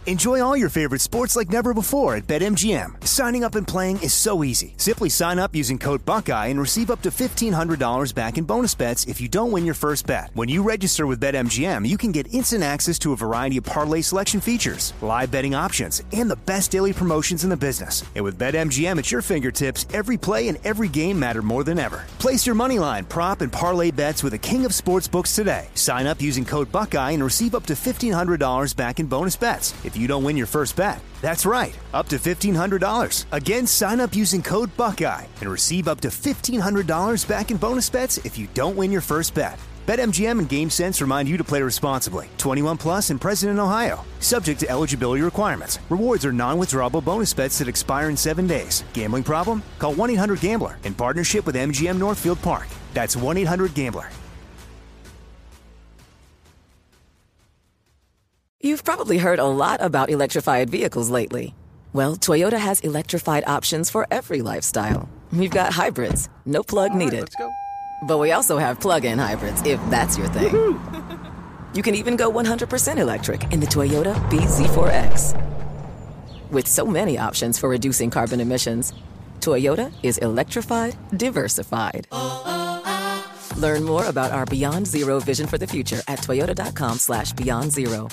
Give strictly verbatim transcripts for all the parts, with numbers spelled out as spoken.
Enjoy all your favorite sports like never before at BetMGM. Signing up and playing is so easy. Simply sign up using code Buckeye and receive up to fifteen hundred dollars back in bonus bets if you don't win your first bet. When you register with BetMGM, you can get instant access to a variety of parlay selection features, live betting options, and the best daily promotions in the business. And with BetMGM at your fingertips, every play and every game matter more than ever. Place your moneyline, prop, and parlay bets with the king of sportsbooks today. Sign up using code Buckeye and receive up to fifteen hundred dollars back in bonus bets if you don't win your first bet. That's right, up to fifteen hundred dollars. Again, sign up using code Buckeye and receive up to fifteen hundred dollars back in bonus bets if you don't win your first bet. BetMGM and GameSense remind you to play responsibly. twenty-one plus and present in Ohio. Subject to eligibility requirements. Rewards are non-withdrawable bonus bets that expire in seven days. Gambling problem? Call one eight hundred gambler in partnership with M G M Northfield Park. That's one eight hundred gambler. You've probably heard a lot about electrified vehicles lately. Well, Toyota has electrified options for every lifestyle. We've got hybrids, no plug needed. Right, let's go. But we also have plug-in hybrids, if that's your thing. Woo-hoo. You can even go one hundred percent electric in the Toyota B Z four X. With so many options for reducing carbon emissions, Toyota is electrified, diversified. Learn more about our Beyond Zero vision for the future at toyota.com slash beyond zero.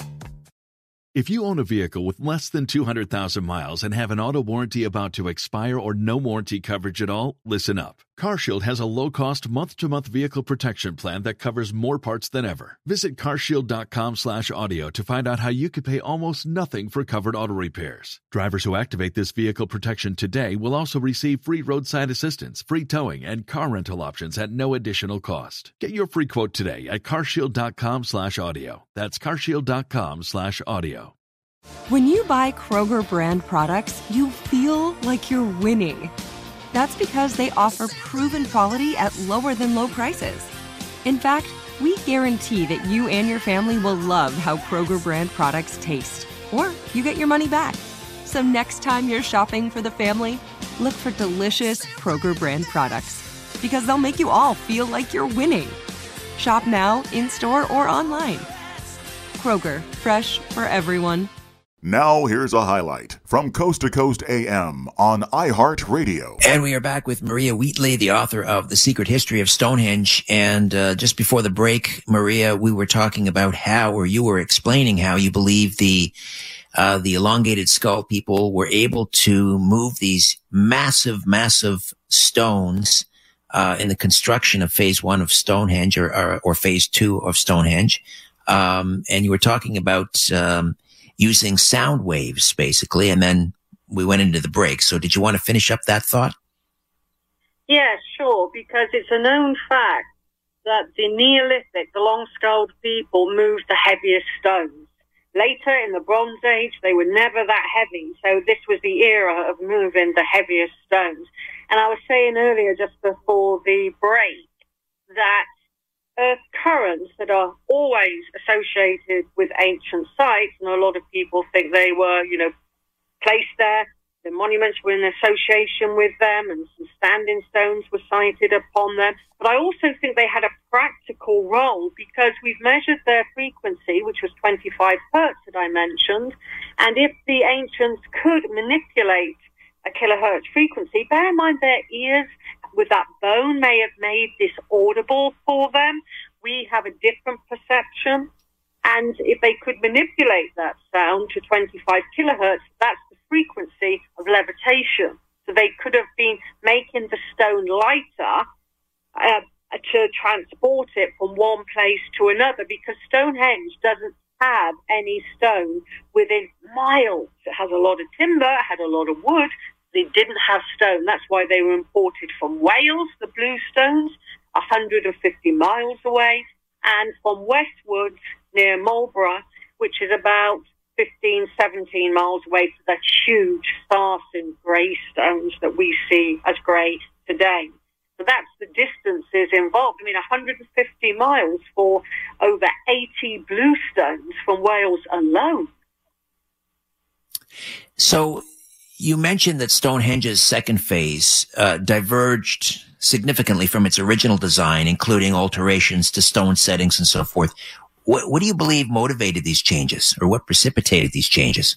If you own a vehicle with less than two hundred thousand miles and have an auto warranty about to expire or no warranty coverage at all, listen up. CarShield has a low-cost month-to-month vehicle protection plan that covers more parts than ever. Visit carshield.com slash audio to find out how you could pay almost nothing for covered auto repairs. Drivers who activate this vehicle protection today will also receive free roadside assistance, free towing, and car rental options at no additional cost. Get your free quote today at carshield.com slash audio. That's carshield.com slash audio. When you buy Kroger brand products, you feel like you're winning. That's because they offer proven quality at lower than low prices. In fact, we guarantee that you and your family will love how Kroger brand products taste, or you get your money back. So next time you're shopping for the family, look for delicious Kroger brand products, because they'll make you all feel like you're winning. Shop now, in-store, or online. Kroger, fresh for everyone. Now here's a highlight from Coast to Coast A M on iHeartRadio. And we are back with Maria Wheatley, the author of The Secret History of Stonehenge. And uh, just before the break, Maria, we were talking about how, or you were explaining how you believe the uh, the elongated skull people were able to move these massive, massive stones uh, in the construction of phase one of Stonehenge, or or, or phase two of Stonehenge. Um, and you were talking about um, using sound waves, basically, and then we went into the break. So did you want to finish up that thought? Yeah, sure, because it's a known fact that the Neolithic, the long-skulled people, moved the heaviest stones. Later, in the Bronze Age, they were never that heavy, so this was the era of moving the heaviest stones. And I was saying earlier, just before the break, that earth currents that are always associated with ancient sites, and a lot of people think they were, you know, placed there. The monuments were in association with them, and some standing stones were sited upon them. But I also think they had a practical role, because we've measured their frequency, which was twenty-five hertz that I mentioned, and if the ancients could manipulate a kilohertz frequency, bear in mind their ears with that bone may have made this audible for them. We have a different perception. And if they could manipulate that sound to twenty-five kilohertz, that's the frequency of levitation. So they could have been making the stone lighter uh, to transport it from one place to another, because Stonehenge doesn't have any stone within miles. It has a lot of timber, it had a lot of wood. They didn't have stone. That's why they were imported from Wales, the blue stones, one hundred fifty miles away, and from Westwood near Marlborough, which is about fifteen, seventeen miles away, to the huge Sarsen grey stones that we see as grey today. So that's the distances involved. I mean, one hundred fifty miles for over eighty blue stones from Wales alone. So you mentioned that Stonehenge's second phase uh, diverged significantly from its original design, including alterations to stone settings and so forth. what, what do you believe motivated these changes, or what precipitated these changes?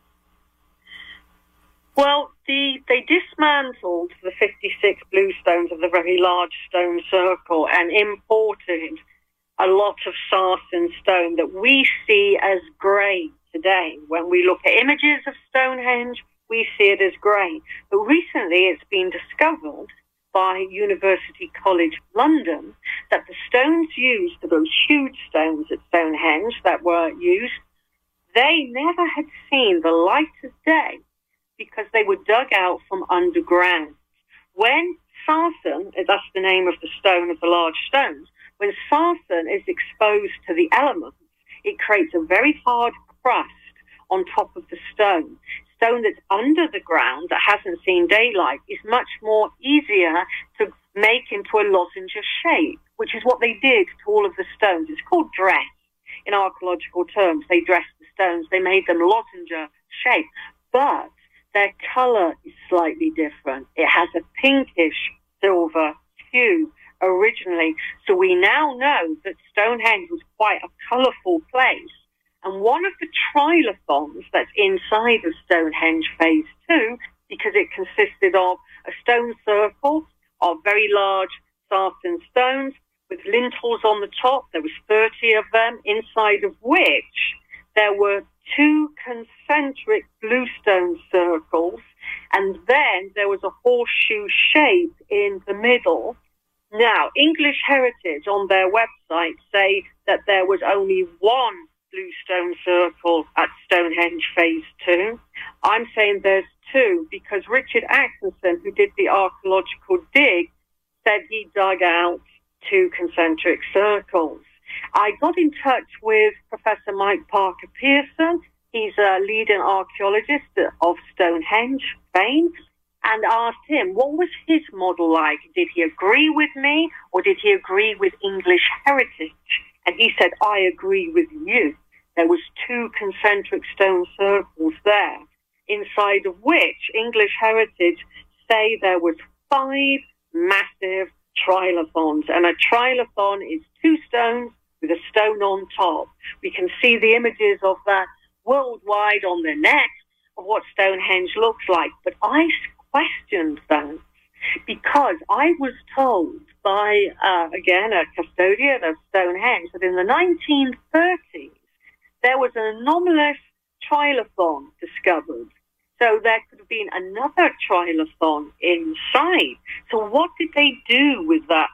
Well, the, they dismantled the fifty-six blue stones of the very large stone circle and imported a lot of sarsen stone that we see as grey today. When we look at images of Stonehenge, we see it as grey. But recently it's been discovered by University College London that the stones used, those huge stones at Stonehenge that were used, they never had seen the light of day because they were dug out from underground. When sarsen, that's the name of the stone of the large stones, when sarsen is exposed to the elements, it creates a very hard crust on top of the stone. Stone that's under the ground that hasn't seen daylight is much more easier to make into a lozenge shape, which is what they did to all of the stones. It's called dress in archaeological terms. They dressed the stones. They made them lozenge shape. But their colour is slightly different. It has a pinkish silver hue originally. So we now know that Stonehenge was quite a colourful place. And one of the trilithons that's inside of Stonehenge Phase two, because it consisted of a stone circle of very large sarsen stones with lintels on the top. There was thirty of them, inside of which there were two concentric bluestone circles, and then there was a horseshoe shape in the middle. Now, English Heritage on their website say that there was only one bluestone circle at Stonehenge Phase two. I'm saying there's two because Richard Atkinson, who did the archaeological dig, said he dug out two concentric circles. I got in touch with Professor Mike Parker Pearson. He's a leading archaeologist of Stonehenge fame, and asked him, what was his model like? Did he agree with me, or did he agree with English Heritage? And he said, I agree with you. There was two concentric stone circles there, inside of which English Heritage say there was five massive trilithons. And a trilithon is two stones with a stone on top. We can see the images of that worldwide on the net of what Stonehenge looks like. But I questioned that because I was told by, uh, again, a custodian of Stonehenge that in the nineteen thirties, there was an anomalous trilithon discovered. So there could have been another trilithon inside. So what did they do with that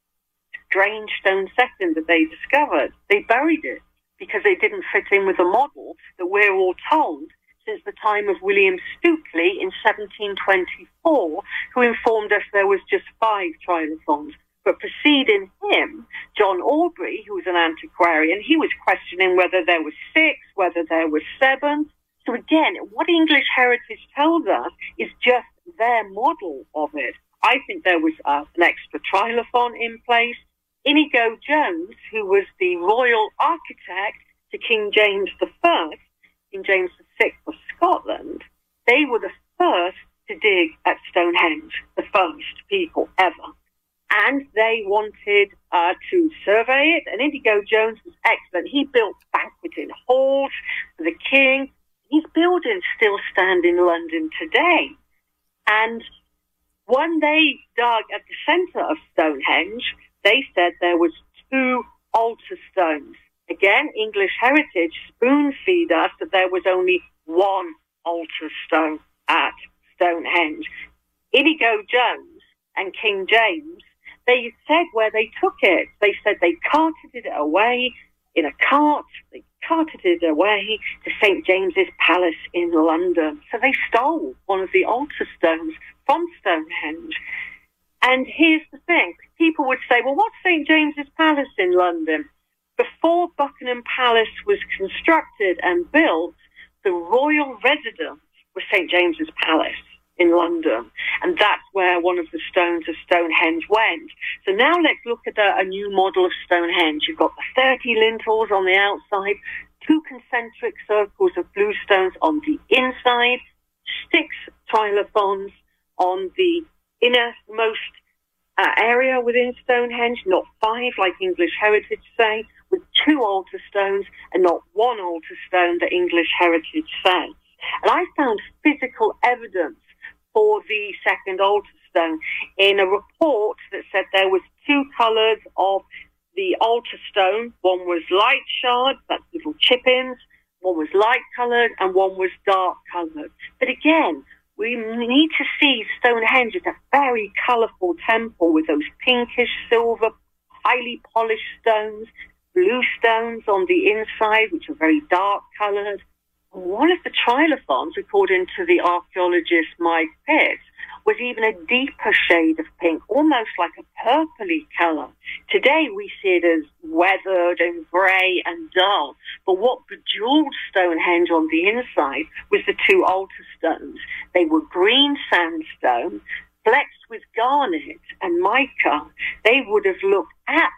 strange stone setting that they discovered? They buried it because it didn't fit in with the model that we're all told since the time of William Stukeley in seventeen twenty-four, who informed us there was just five trilithons. But preceding him, John Aubrey, who was an antiquarian, he was questioning whether there was six, whether there was seven. So again, what English Heritage tells us is just their model of it. I think there was uh, an extra trilithon in place. Inigo Jones, who was the royal architect to King James the First, King James the Sixth of Scotland, they were the first to dig at Stonehenge, the first people ever. And they wanted uh, to survey it, and Inigo Jones was excellent. He built banqueting halls for the king. His buildings still stand in London today. And when they dug at the centre of Stonehenge, they said there was two altar stones. Again, English Heritage spoon-feed us that there was only one altar stone at Stonehenge. Inigo Jones and King James, they said where they took it. They said they carted it away in a cart. They carted it away to Saint James's Palace in London. So they stole one of the altar stones from Stonehenge. And here's the thing. People would say, well, what's Saint James's Palace in London? Before Buckingham Palace was constructed and built, the royal residence was Saint James's Palace in London. And that's where one of the stones of Stonehenge went. So now let's look at a, a new model of Stonehenge. You've got the thirty lintels on the outside, two concentric circles of blue stones on the inside, six trilithons on the innermost uh, area within Stonehenge, not five like English Heritage say, with two altar stones and not one altar stone that English Heritage says. And I found physical evidence for the second altar stone in a report that said there was two colours of the altar stone. One was light shard, that's little chip-ins, one was light coloured, and one was dark coloured. But again, we need to see Stonehenge as a very colourful temple with those pinkish, silver, highly polished stones, blue stones on the inside, which are very dark coloured. One of the trilithons, according to the archaeologist Mike Pitts, was even a deeper shade of pink, almost like a purpley colour. Today we see it as weathered and grey and dull, but what bejeweled Stonehenge on the inside was the two altar stones. They were green sandstone, flexed with garnet and mica. They would have looked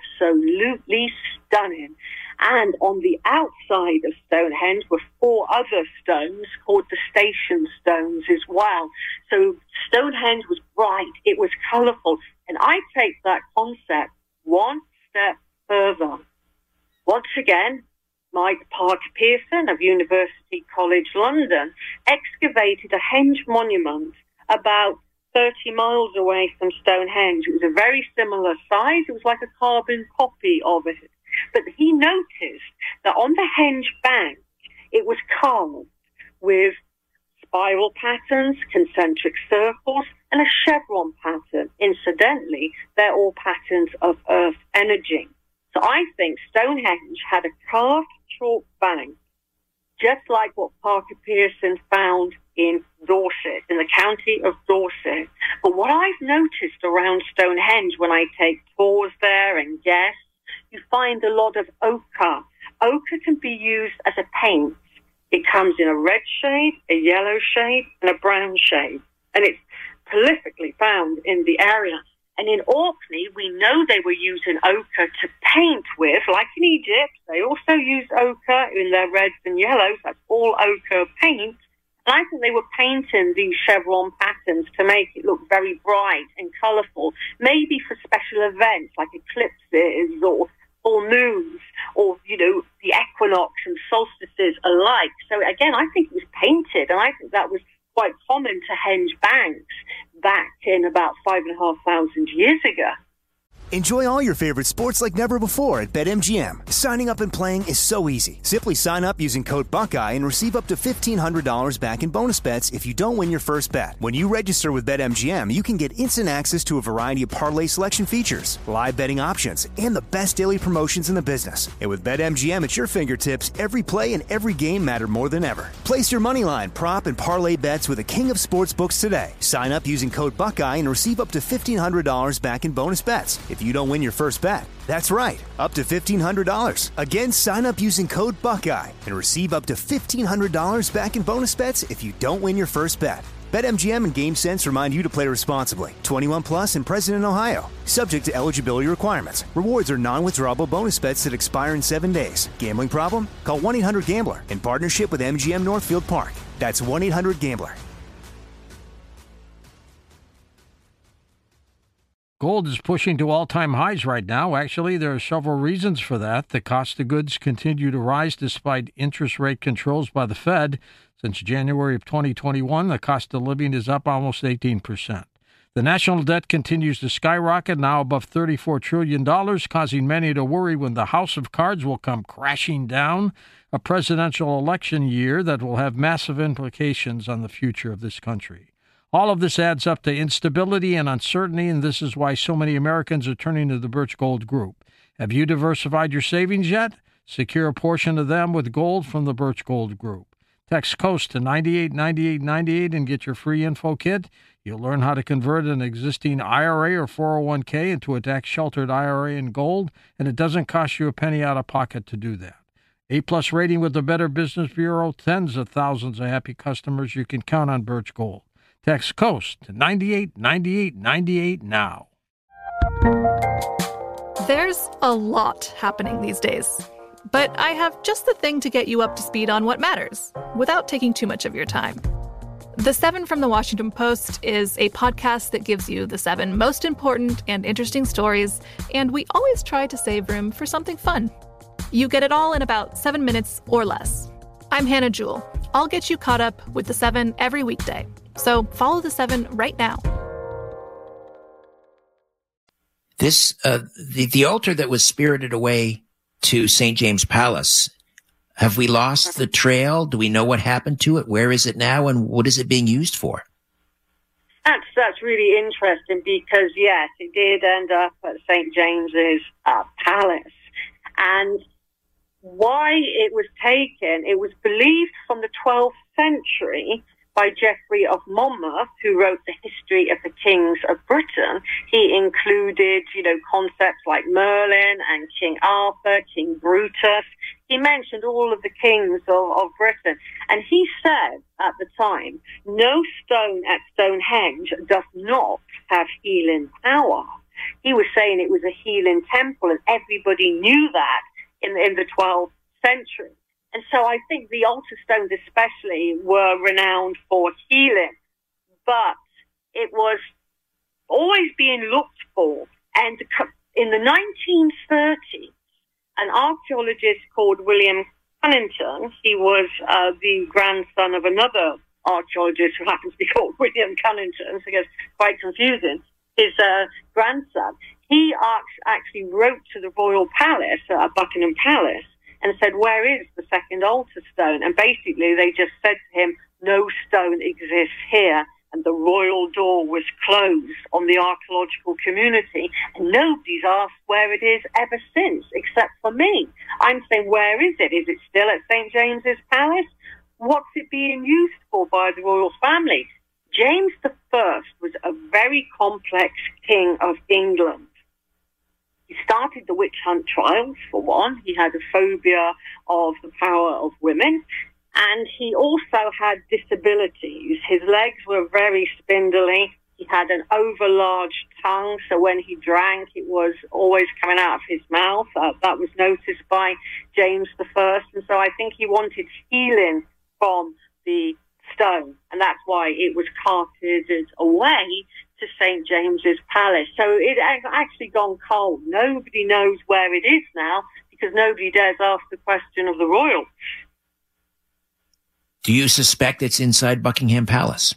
absolutely stunning. And on the outside of Stonehenge were four other stones called the station stones as well. So Stonehenge was bright, it was colourful. And I take that concept one step further. Once again, Mike Parker Pearson of University College London excavated a henge monument about thirty miles away from Stonehenge. It was a very similar size. It was like a carbon copy of it. But he noticed that on the henge bank, it was carved with spiral patterns, concentric circles, and a chevron pattern. Incidentally, they're all patterns of earth energy. So I think Stonehenge had a carved chalk bank, just like what Parker Pearson found in Dorset, in the county of Dorset. But what I've noticed around Stonehenge when I take tours there and guests, you find a lot of ochre. Ochre can be used as a paint. It comes in a red shade, a yellow shade, and a brown shade. And it's prolifically found in the area. And in Orkney, we know they were using ochre to paint with, like in Egypt. They also used ochre in their reds and yellows. That's all ochre paint. And I think they were painting these chevron patterns to make it look very bright and colourful, maybe for special events like eclipses or full moons or, you know, the equinox and solstices alike. So again, I think it was painted, and I think that was quite common to henge banks back in about five and a half thousand years ago. Enjoy all your favorite sports like never before at BetMGM. Signing up and playing is so easy. Simply sign up using code Buckeye and receive up to fifteen hundred dollars back in bonus bets if you don't win your first bet. When you register with BetMGM, you can get instant access to a variety of parlay selection features, live betting options, and the best daily promotions in the business. And with BetMGM at your fingertips, every play and every game matter more than ever. Place your moneyline, prop, and parlay bets with the king of sportsbooks today. Sign up using code Buckeye and receive up to fifteen hundred dollars back in bonus bets if you don't win your first bet. That's right, up to fifteen hundred dollars. Again, sign up using code Buckeye and receive up to fifteen hundred dollars back in bonus bets if you don't win your first bet. BetMGM and GameSense remind you to play responsibly. twenty-one plus and present in Ohio. Subject to eligibility requirements. Rewards are non-withdrawable bonus bets that expire in seven days. Gambling problem? Call one eight hundred gambler in partnership with M G M Northfield Park. That's one eight hundred gambler. Gold is pushing to all-time highs right now. Actually, there are several reasons for that. The cost of goods continue to rise despite interest rate controls by the Fed. Since January of twenty twenty-one, the cost of living is up almost eighteen percent. The national debt continues to skyrocket, now above thirty-four trillion dollars, causing many to worry when the house of cards will come crashing down. A presidential election year that will have massive implications on the future of this country. All of this adds up to instability and uncertainty, and this is why so many Americans are turning to the Birch Gold Group. Have you diversified your savings yet? Secure a portion of them with gold from the Birch Gold Group. Text COAST to nine eight nine eight nine eight and get your free info kit. You'll learn how to convert an existing I R A or four oh one k into a tax-sheltered I R A in gold, and it doesn't cost you a penny out of pocket to do that. A-plus rating with the Better Business Bureau, tens of thousands of happy customers. You can count on Birch Gold. Text COAST to nine eight nine eight nine eight now. There's a lot happening these days, but I have just the thing to get you up to speed on what matters without taking too much of your time. The Seven from the Washington Post is a podcast that gives you the seven most important and interesting stories, and we always try to save room for something fun. You get it all in about seven minutes or less. I'm Hannah Jewell. I'll get you caught up with The Seven every weekday. So follow The Seven right now. This, uh, the, the altar that was spirited away to Saint James Palace, have we lost the trail? Do we know what happened to it? Where is it now? And what is it being used for? That's, that's really interesting because, yes, it did end up at Saint James's uh, Palace. And why it was taken, it was believed from the twelfth century by Geoffrey of Monmouth, who wrote the history of the kings of Britain. He included, you know, concepts like Merlin and King Arthur, King Brutus. He mentioned all of the kings of, of Britain. And he said at the time, no stone at Stonehenge does not have healing power. He was saying it was a healing temple, and everybody knew that in, in the twelfth century. And so I think the altar stones especially were renowned for healing, but it was always being looked for. And in the nineteen thirties, an archaeologist called William Cunnington, he was uh, the grandson of another archaeologist who happens to be called William Cunnington, so it gets quite confusing, his uh, grandson, he actually wrote to the royal palace, uh, Buckingham Palace, and said, where is the second altar stone? And basically they just said to him, no stone exists here. And the royal door was closed on the archaeological community. And nobody's asked where it is ever since, except for me. I'm saying, where is it? Is it still at Saint James's Palace? What's it being used for by the royal family? James the First was a very complex king of England. He started the witch hunt trials, for one. He had a phobia of the power of women. And he also had disabilities. His legs were very spindly. He had an overlarge tongue, so when he drank, it was always coming out of his mouth. Uh, that was noticed by James the First. And so I think he wanted healing from the stone. And that's why it was carted away to Saint James's Palace. So it has actually gone cold. Nobody knows where it is now because nobody dares ask the question of the royals. Do you suspect it's inside Buckingham Palace?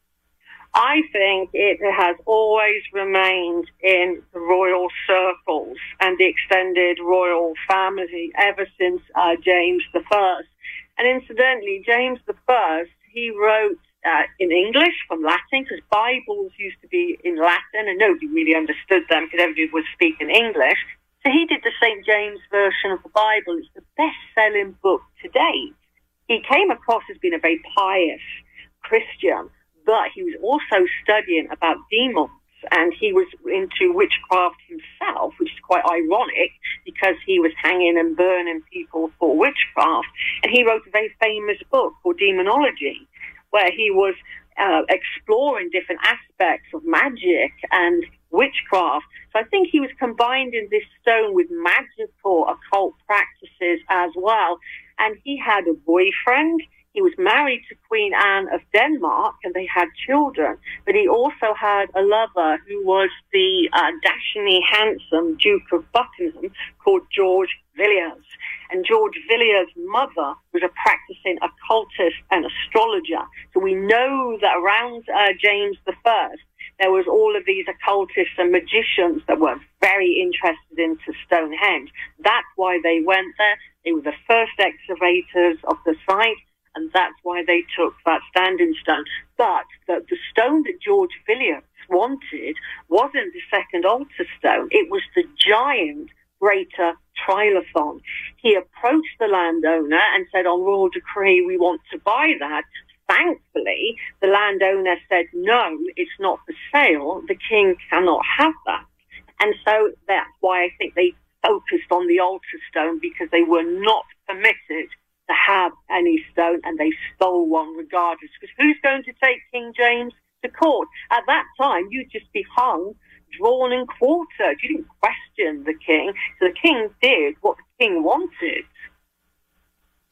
I think it has always remained in the royal circles and the extended royal family ever since uh, James the First. And incidentally, James the First, he wrote uh, in English from Latin, because Bibles used to be in Latin and nobody really understood them because everybody was speaking English. So he did the Saint James version of the Bible. It's the best-selling book to date. He came across as being a very pious Christian, but he was also studying about demons, and he was into witchcraft himself, which is quite ironic because he was hanging and burning people for witchcraft. And he wrote a very famous book called Demonology, where he was uh, exploring different aspects of magic and witchcraft. So I think he was combining this stone with magical occult practices as well. And he had a boyfriend. He was married to Queen Anne of Denmark, and they had children. But he also had a lover who was the uh, dashingly handsome Duke of Buckingham called George Villiers. And George Villiers' mother was a practicing occultist and astrologer. So we know that around uh, James the First, there was all of these occultists and magicians that were very interested into Stonehenge. That's why they went there. They were the first excavators of the site, and that's why they took that standing stone. But the, the stone that George Villiers wanted wasn't the second altar stone. It was the giant greater trilithon. He approached the landowner and said, on royal decree, we want to buy that. Thankfully, the landowner said, no, it's not for sale. The king cannot have that. And so that's why I think they focused on the altar stone, because they were not permitted to have any stone, and they stole one regardless. Because who's going to take King James to court? At that time, you'd just be hung, drawn and quartered. You didn't question the king. So the king did what the king wanted.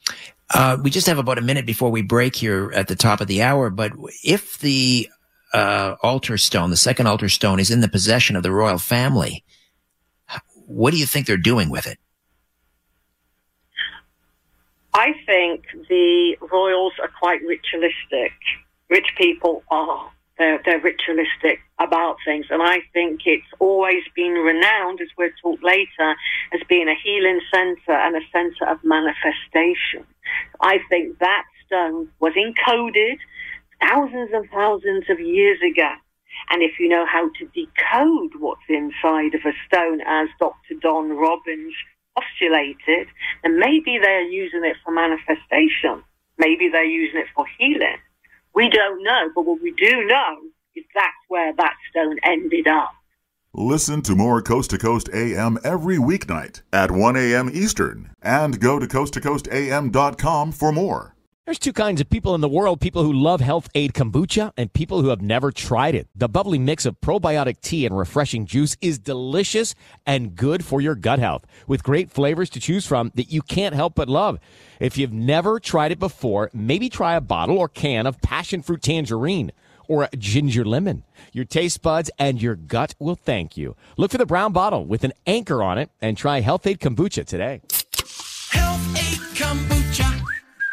Uh, we just have about a minute before we break here at the top of the hour, but if the uh, altar stone, the second altar stone, is in the possession of the royal family, what do you think they're doing with it? I think the royals are quite ritualistic. Rich people are. They're, they're ritualistic about things. And I think it's always been renowned, as we'll talk later, as being a healing center and a center of manifestation. I think that stone was encoded thousands and thousands of years ago. And if you know how to decode what's inside of a stone, as Doctor Don Robbins postulated, then maybe they're using it for manifestation. Maybe they're using it for healing. We don't know, but what we do know is that's where that stone ended up. Listen to more Coast to Coast A M every weeknight at one a.m. Eastern, and go to coast to coast a m dot com for more. There's two kinds of people in the world, people who love Health Aid Kombucha and people who have never tried it. The bubbly mix of probiotic tea and refreshing juice is delicious and good for your gut health, with great flavors to choose from that you can't help but love. If you've never tried it before, maybe try a bottle or can of passion fruit tangerine or a ginger lemon. Your taste buds and your gut will thank you. Look for the brown bottle with an anchor on it and try Health Aid Kombucha today. Health Aid Kombucha.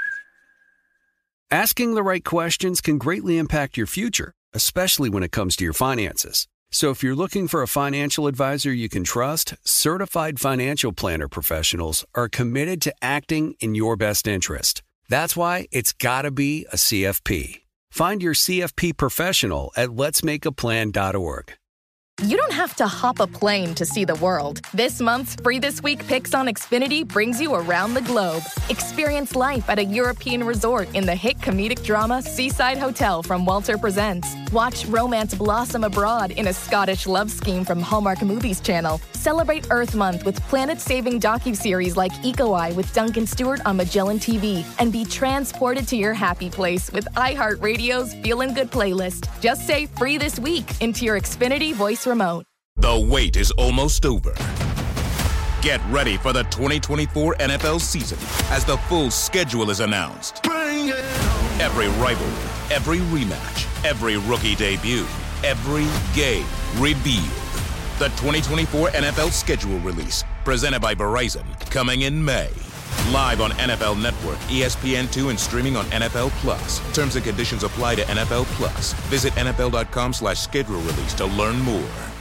Asking the right questions can greatly impact your future, especially when it comes to your finances. So if you're looking for a financial advisor you can trust, certified financial planner professionals are committed to acting in your best interest. That's why it's got to be a C F P. Find your C F P professional at lets make a plan dot org. You don't have to hop a plane to see the world. This month's Free This Week Picks on Xfinity brings you around the globe. Experience life at a European resort in the hit comedic drama Seaside Hotel from Walter Presents. Watch romance blossom abroad in a Scottish love scheme from Hallmark Movies Channel. Celebrate Earth Month with planet-saving docuseries like Eco Eye with Duncan Stewart on Magellan T V. And be transported to your happy place with iHeartRadio's Feelin' Good playlist. Just say Free This Week into your Xfinity voice remote. The wait is almost over. Get ready for the twenty twenty-four N F L season as the full schedule is announced. Bring it on. Every rivalry, every rematch, every rookie debut, every game revealed. The twenty twenty-four N F L schedule release, presented by Verizon, coming in May. Live on N F L Network, E S P N two, and streaming on N F L Plus. Terms and conditions apply to N F L Plus. Visit N F L dot com slash schedule release to learn more.